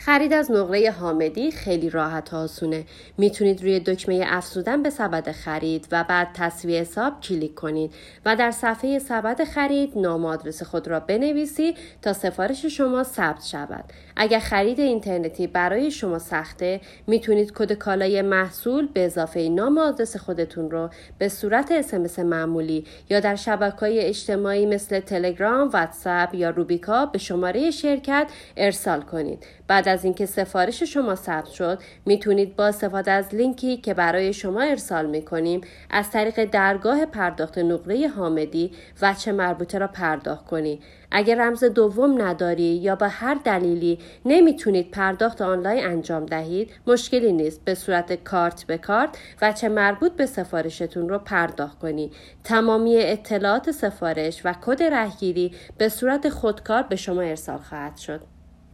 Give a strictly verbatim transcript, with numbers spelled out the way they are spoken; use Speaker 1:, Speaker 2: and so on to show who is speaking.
Speaker 1: خرید از نقره حامدی خیلی راحت و آسونه. میتونید روی دکمه افزودن به سبد خرید و بعد تسویه حساب کلیک کنید و در صفحه سبد خرید نام و آدرس خود را بنویسید تا سفارش شما ثبت شود. اگر خرید اینترنتی برای شما سخته، میتونید کد کالای محصول به اضافه نام و آدرس خودتون رو به صورت اس ام اس معمولی یا در شبکه‌های اجتماعی مثل تلگرام، واتساپ یا روبیکا به شماره شرکت ارسال کنید. بعد از اینکه سفارش شما ثبت شد، میتونید با استفاده از لینکی که برای شما ارسال میکنیم از طریق درگاه پرداخت نقره حامدی وجه مربوطه را پرداخت کنید. اگر رمز دوم نداری یا به هر دلیلی نمیتونید پرداخت آنلاین انجام دهید، مشکلی نیست. به صورت کارت به کارت وجه مربوط به سفارشتون رو پرداخت کنید. تمامی اطلاعات سفارش و کد رهگیری به صورت خودکار به شما ارسال خواهد شد.